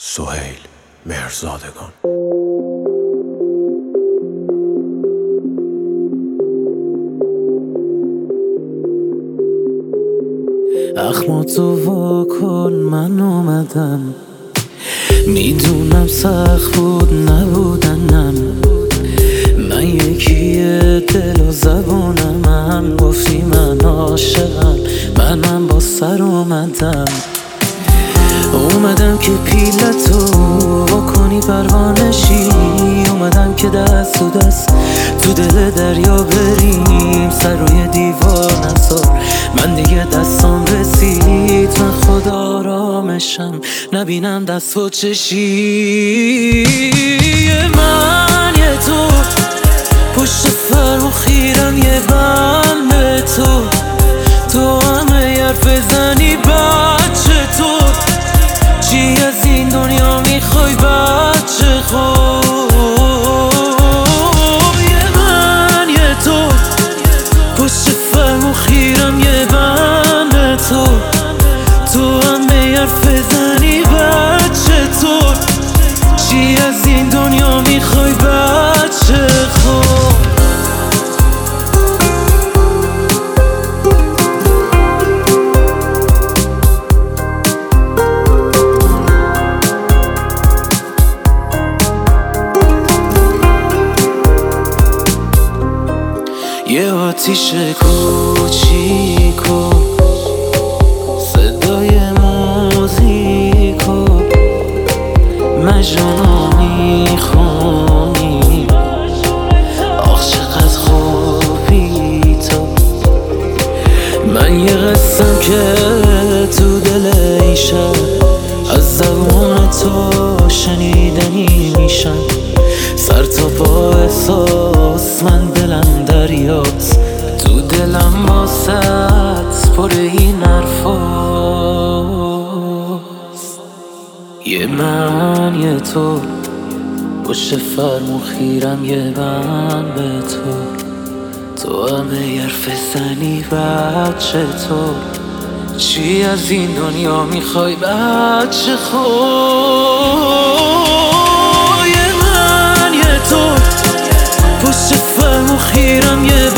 سهیل مهرزادگان. اخماتو واکن من اومدم، میدونم سخت بود نبودنم. من یکیه دل و زبونم، گفتی من عاشقم، منم با سر اومدم که پیلتو واکنی پروانشی. اومدم که دست تو دست تو دل دریا بریم، سر روی دیوار نذار من دیگه دستام رسید. من خدا آرامشم نبینم دست و چشی. من یه تو پشت فرمون خیرم، یه بند به تو همه حرف زنی بچه تو. چی از این دنیا میخوای بچه خوب؟ من یه تو پشت فرمون خیرم، یه بند به تو همه حرف زنی بچه تو. چی از این دنیا میخوای بچه خوب؟ یه آتیش کوچیکو، صدای موزیکو، مجنونو میخونی. آخ چقدر خوبی تو. من یه قصم که تو دل این شب از زبون تو شنیدنی میشم. سر تا پا احساس من دلم دریاست، تو دلم واسط پر این حرفاست. یه من یه تو پشت فرمون خیرم، یه بند به تو همه حرف زنی بچه تو. چی از این دنیا میخوای بچه خوب؟ تو پشت فرمون خیرم، یه